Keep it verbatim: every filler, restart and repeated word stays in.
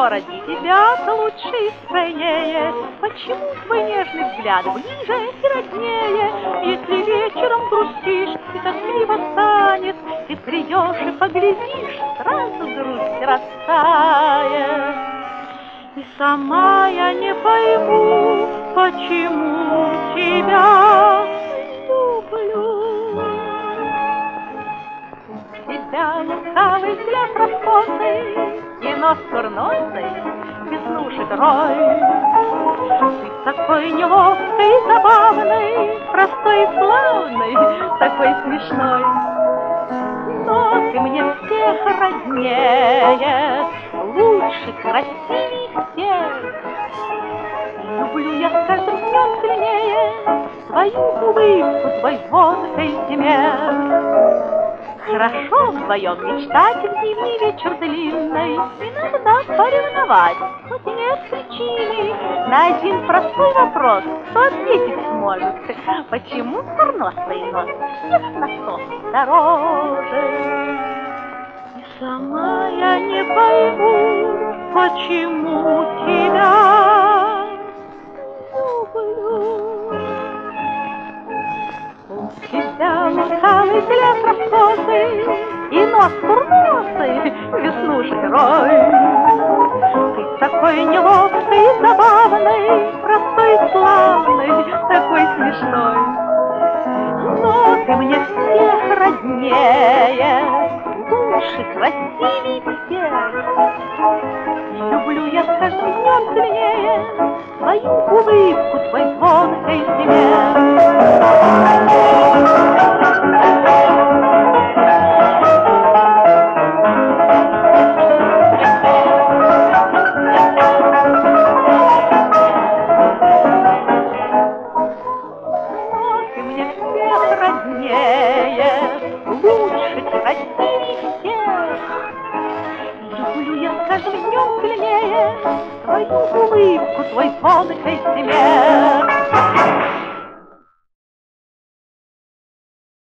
кто ради тебя-то лучше и стройнее? Почему твой нежный взгляд ближе и роднее? Если вечером грустишь и тоскливо станет, ты придешь и поглядишь, сразу грусть растает. И сама я не пойму, почему тебя люблю. У тебя лукавый взгляд раскосый и нос курносый, веснушек рой. Ты такой неловкий и забавный, простой и славный, такой смешной. Но ты мне всех роднее, лучше, красивей всех. Люблю я с каждым днем сильнее твою улыбку, твой звонкий смех. Хорошо вдвоем мечтать в зимний вечер длинный, иногда поревновать, хоть нет причины. На один простой вопрос кто ответить сможет? Почему курносый нос всех носов дороже? И сама я не пойму, почему тебя люблю. У тебя лукавый взгляд раскосый и нос курносый, веснушек рой. Ты такой неловкий и забавный, простой и славный, такой смешной. Но ты мне всех роднее, лучше, красивей всех. Люблю я с каждым днем сильнее твою улыбку, твой звонкий смех. Лучше, красивей всех. Люблю я с каждым днем сильнее твою улыбку, твой звонкий смех.